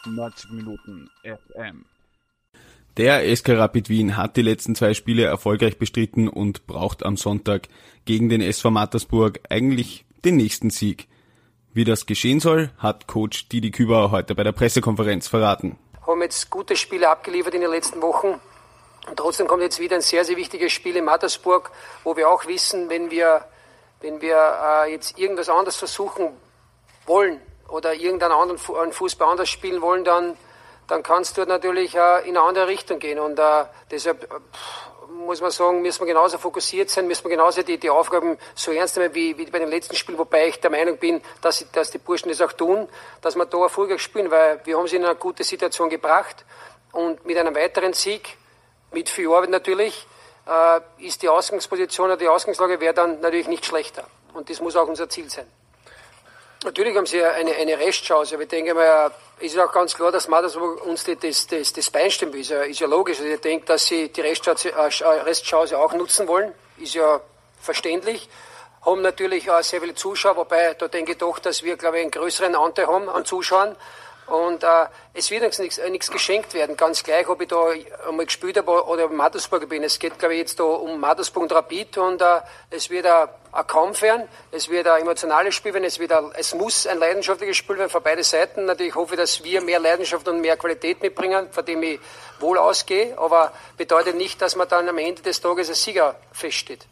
90 Minuten FM. Der SK Rapid Wien hat die letzten 2 Spiele erfolgreich bestritten und braucht am Sonntag gegen den SV Mattersburg eigentlich den nächsten Sieg. Wie das geschehen soll, hat Coach Didi Kübauer heute bei der Pressekonferenz verraten. Haben jetzt gute Spiele abgeliefert in den letzten Wochen und trotzdem kommt jetzt wieder ein sehr, sehr wichtiges Spiel in Mattersburg, wo wir auch wissen, wenn wir jetzt irgendwas anderes versuchen wollen oder irgendeinen anderen Fußball anders spielen wollen, dann kann es dort natürlich in eine andere Richtung gehen. Und deshalb muss man sagen, müssen wir genauso fokussiert sein, müssen wir genauso die Aufgaben so ernst nehmen wie bei dem letzten Spiel, wobei ich der Meinung bin, dass die Burschen das auch tun, dass wir da erfolgreich spielen, weil wir haben sie in eine gute Situation gebracht und mit einem weiteren Sieg, mit viel Arbeit natürlich, ist die Ausgangsposition oder die Ausgangslage wäre dann natürlich nicht schlechter. Und das muss auch unser Ziel sein. Natürlich haben sie eine Restchance, aber ich denke mal, es ist auch ganz klar, dass Mattersburg uns das Bein stellen will. Ist ja logisch. Also ich denke, dass sie die Restchance auch nutzen wollen. Ist ja verständlich. Haben natürlich auch sehr viele Zuschauer, wobei da denke ich doch, dass wir, glaube ich, einen größeren Anteil haben an Zuschauern. Und es wird uns nichts geschenkt werden, ganz gleich, ob ich da einmal gespielt habe oder in Mattersburg bin. Es geht, glaube ich, jetzt da um Mattersburg und Rapid und es wird ein Kampf werden, es wird ein emotionales Spiel werden, es muss ein leidenschaftliches Spiel werden für beide Seiten. Natürlich hoffe ich, dass wir mehr Leidenschaft und mehr Qualität mitbringen, von dem ich wohl ausgehe, aber bedeutet nicht, dass man dann am Ende des Tages als Sieger feststeht.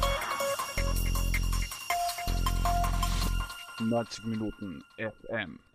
»90 Minuten FM«.